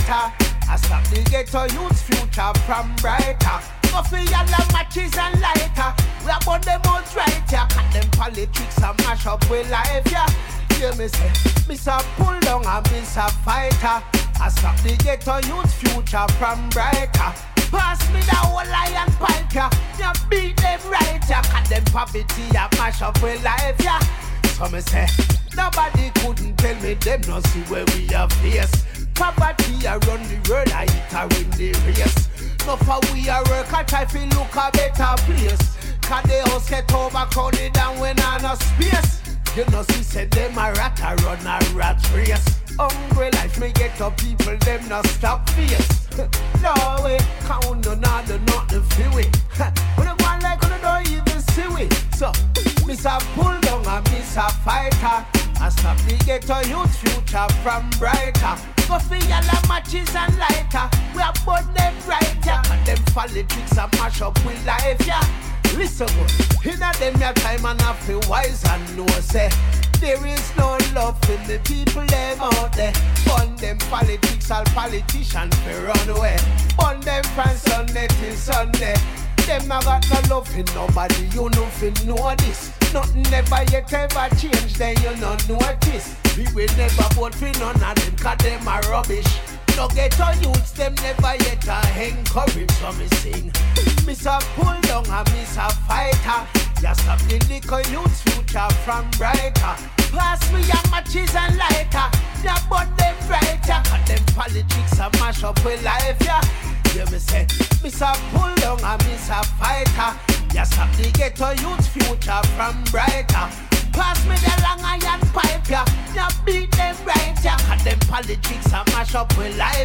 brighter. I stop the ghetto youth's future from brighter. Go for yellow matches and lighter. We are born them out right, yeah. Cut them politics and mash up with life, yeah. Hear me say, Miss a pull down and Miss a fighter. I stop the ghetto youth's future from brighter. Pass me the whole lion pipe, yeah. You beat them right, yeah. Cut them poverty and mash up with life, yeah. So me say, nobody couldn't tell me them no see where we are face. Poverty around the world, I hit her in the race. No for we are work, I try to look a better place. Cause the house get overcrowded and when I no space. You know she said them a rat, I run a rat race. Hungry life, me get up people, them no stop face. No way, count no other, not the few. When you go on like you don't even see we. So, Miss a pull down and Miss a fighter. I stop the ghetto youth future from brighter. Go for yellow matches and lighter. We are both them right, yeah. And them politics and mash up with life, yeah. Listen good, in a them your time and I feel wise and know say there is no love in the people them out there. Burn them politics and politicians they run away. Burn them from Sunday till Sunday. Them not got no love in nobody, you know fi know this. Nothing never yet ever change, then you no notice. We will never vote for none of them, cause them are rubbish. No ghetto youths, them never yet encourage. So me sing, Miss a pull down and Miss a fighter. Just stop the little youth's future from brighter. Pass me your matches and lighter. Yeah, but them brighter. Cause them politics a mash up with life, yeah. Hear me say, Miss a pull down and Miss a fighter. Just stop the ghetto youth's future from brighter. Pass me the long iron pipe, yeah. You beat them right, yeah. Cause them politics a mash up with life.